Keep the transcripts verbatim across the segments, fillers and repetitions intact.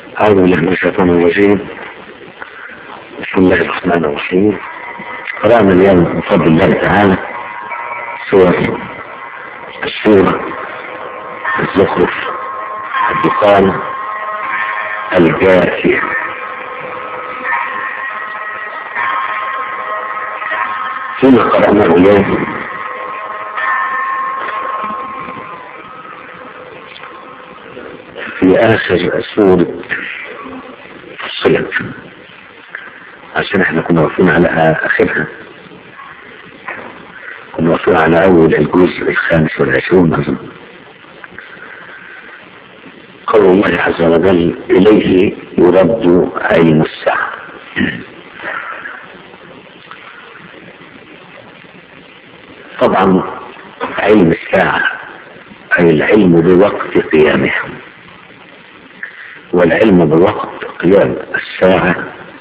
أعوذ بالله من الشيطان الرجيم. بسم الله الرحمن الرحيم. قرأنا اليوم بفضل الله تعالى سورة السورة الزخرف، الدخان، الجاثية. فيما قرأناه اليوم في آخر سورة فصلت، عشان احنا كنا واقفين على آخرها، كنا واقفين على أول الجزء الخامس والعشرون أظن. قول الله عز وجل: إليه يرد علم الساعة. طبعا علم الساعة أي العلم بوقت قيامها، والعلم بوقت قيام الساعة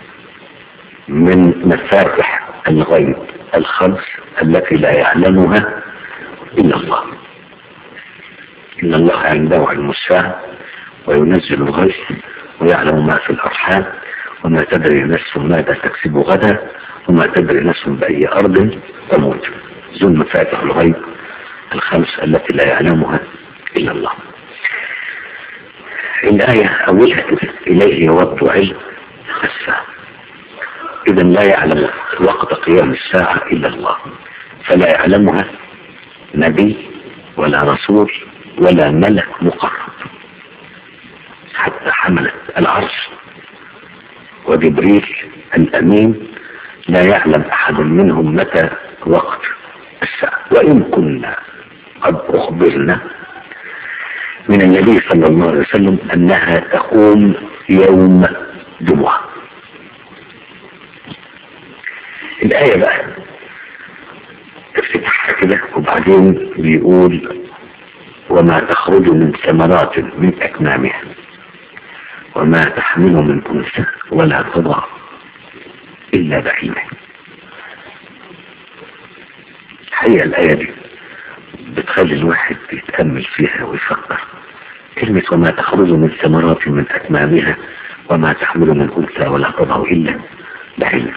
من مفاتح الغيب الخمس التي لا يعلمها إلا الله. إن الله عنده علم الساعة وينزل الغيث ويعلم ما في الأرحام وما تدري نفس ماذا تكسب غدا وما تدري نفس بأي أرض تموت. ذو مفاتح الغيب الخمس التي لا يعلمها إلا الله. الآية أولها إليه يرد علم الساعة، إذا لا يعلم وقت قيام الساعة إلا الله، فلا يعلمها نبي ولا رسول ولا ملك مقرب، حتى حملة العرش وجبريل الأمين لا يعلم أحد منهم متى وقت الساعة. وإن كنا قد أخبرنا من النبي صلى الله عليه وسلم أنها تقوم يوم جمعة. الآية بقى افتتحها كده وبعدين بيقول: وما تخرج من ثمرات من أكمامها وما تحمل من أنثى ولا تضع إلا بعينه. الحقيقة الآية دي بتخلي الواحد يتأمل فيها ويفكر. كلمة وما تخرج من ثمرات من أكمامها وما تحمل من أنثى ولا تضع إلا بعينه،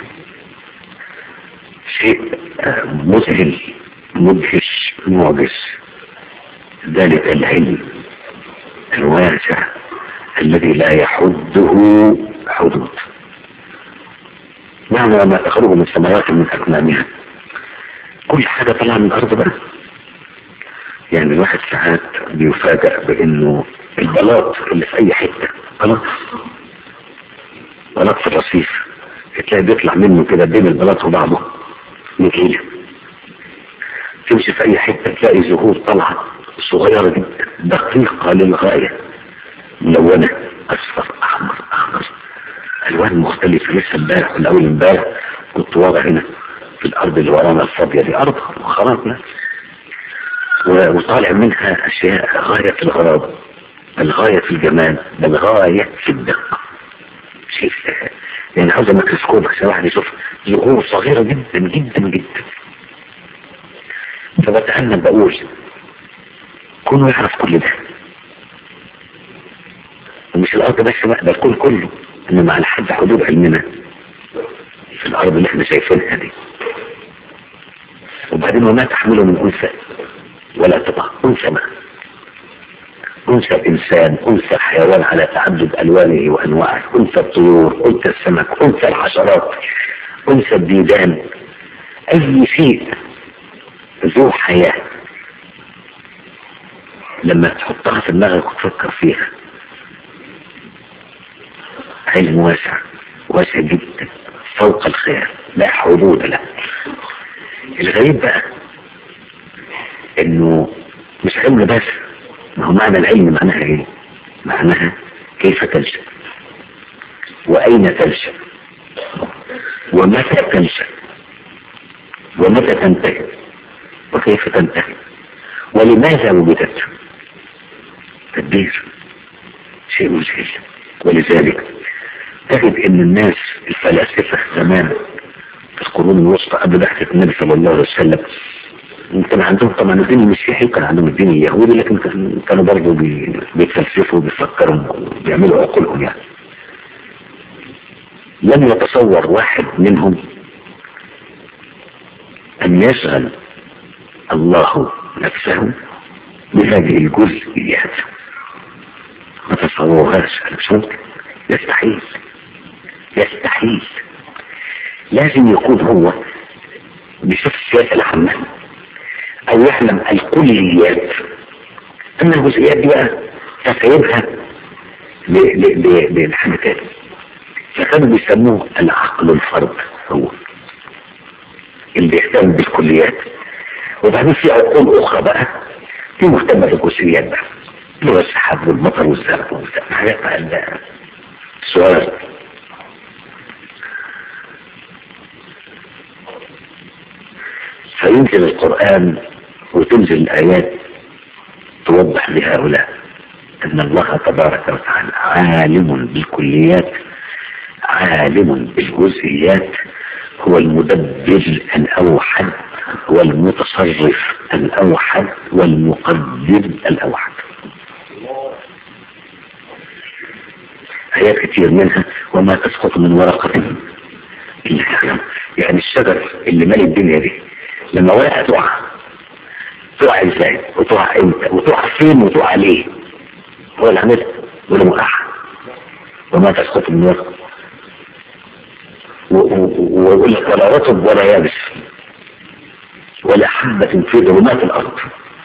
شيء مذهل مدهش معجز. ذلك العلم الواسع الذي لا يحده حدود. معنى وما تخرج من ثمرات من أكمامها، كل حاجة طلع من الأرض بقى. يعني الواحد ساعات بيفاجأ بأنه البلاط اللي في أي حتة، بلاط بلاط في الرصيف، تلاقي بيطلع منه كده بين البلاط وبعضه نجيلة. تمشي في أي حتة تلاقي زهور طالعة صغيرة جدا دقيقة للغاية، ملونة، أصفر، أحمر، أخضر، ألوان مختلفة. لسه امبارح ولا أول امبارح كنت واضع هنا في الأرض اللي ورانا الفاضية دي، أرض خرابنا، وطالع منها أشياء غاية في الغرابة، الغاية في الجمال، الغاية في الدقة. شيء يعني عاوز ميكروسكوب عشان واحد يشوف زهور صغيرة جدا جدا جدا. فبتأمل بقول كونه يعرف كل ده، ومش الأرض بس بقى، ده الكون كله، إنما على حد حدود علمنا في الأرض اللي احنا شايفينها دي. وبعدين وما تحمله من أنثى ولا تضع. أنثى ما أنثى الإنسان، أنثى الحيوان على تعدد ألوانه وأنواعه، أنثى الطيور، أنثى السمك، أنثى الحشرات، أنثى الديدان، أي شيء ذو حياة لما تحطها في دماغك وتفكر فيها. علم واسع واسع جدا فوق الخيال، لا حدود له. الغريب بقى انه مش علم بس، ما هو معنى العلم معناها ايه؟ معناها كيف تنشأ، واين تنشأ، ومتى تنشأ، ومتى تنتهي، وكيف تنتهي، ولماذا وجدت. تدبير، شيء مذهل. ولذلك تجد ان الناس الفلاسفة زمان في القرون الوسطى قبل بعثة النبي صلى الله عليه وسلم كان عندهم طبعا الدين المسيحي وكان عندهم الدين اليهودي، لكن كانوا برضه بيتفلسفوا وبيفكروا وبيعملوا عقولهم يعني. لم يتصور واحد منهم أن يشغل الله نفسه بهذه الجزئيات. ما تصورهاش، أنا مش ممكن، يستحيل يستحيل. لازم يكون هو بيشوف السياسة العامة أو يعلم الكليات، أما الجزئيات دي بقى تفهمها لحاجة تاني. فكانوا بيسموه العقل الفرد، هو اللي يهتم بالكليات. وبعدين في عقول أخرى بقى في مهتمة بالجزئيات بقى، اللي هو السحاب والمطر والزرع والحاجات بقى. السؤال: فينزل القرآن وتنزل الآيات توضح لهؤلاء أن الله تبارك وتعالى عالم بالكليات، عالم بالجزئيات، هو المدبر الأوحد والمتصرف الأوحد والمقدر الأوحد. آيات كتير منها: وما تسقط من ورقة إلا يعلم. يعني الشجر اللي مالي الدنيا دي لما ورقة تقع، تقع ازاي وتقع امتى وتقع فين وتقع ليه؟ هو اللي عملها ولا موقعها؟ وما تسقط من ورقة، ويقول لك ولا رطب ولا يابس ولا حبة في ظلمات الأرض.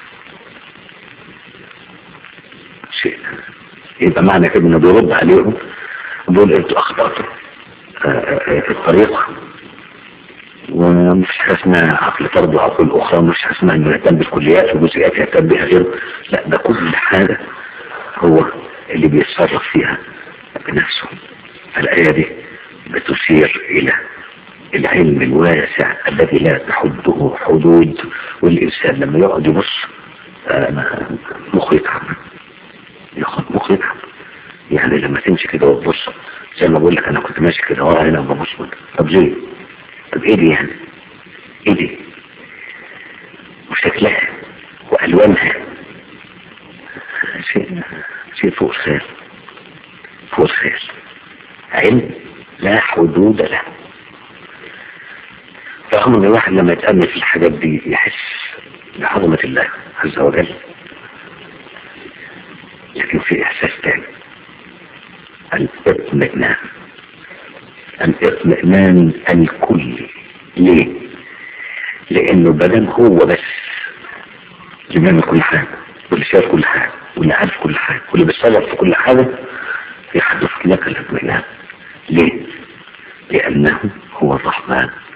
شيء يبقى معنى كده انه بيرد عليهم، بيقول انتوا اخطأتوا الطريقة، ومش حاجة اسمها عقل فرد وعقل أخرى، ومش حاجة اسمها انه يهتم بالكليات والجزئيات يهتم بها غيره. لا، ده كل حاجة هو اللي بيتصرف فيها بنفسه. الآية دي بتشير إلى العلم الواسع الذي لا تحده حدود، والإنسان لما يقعد يبص مخه يتعب، ياخد مخه يتعب. يعني لما تمشي كده وتبص زي ما بقول لك، أنا كنت ماشي كده ورا هنا وببص، طب ليه؟ طب إيه دي يعني؟ إيه دي؟ وشكلها وألوانها شيء شيء فوق الخيال، فوق الخيال. علم لا حدود له. فهم ان الواحد لما يتأمل في الحاجات دي يحس بعظمة الله عز وجل. لكن في احساس تاني، الاطمئنان، الاطمئنان الكلي. ليه؟ لانه بدل هو بس اللي بيعمل كل حاجة، واللي شايف كل حاجة، واللي عارف كل حاجة، واللي بيتصرف في كل حاجة، يحدث لك الاطمئنان. ليه؟ لأنه هو الرحمن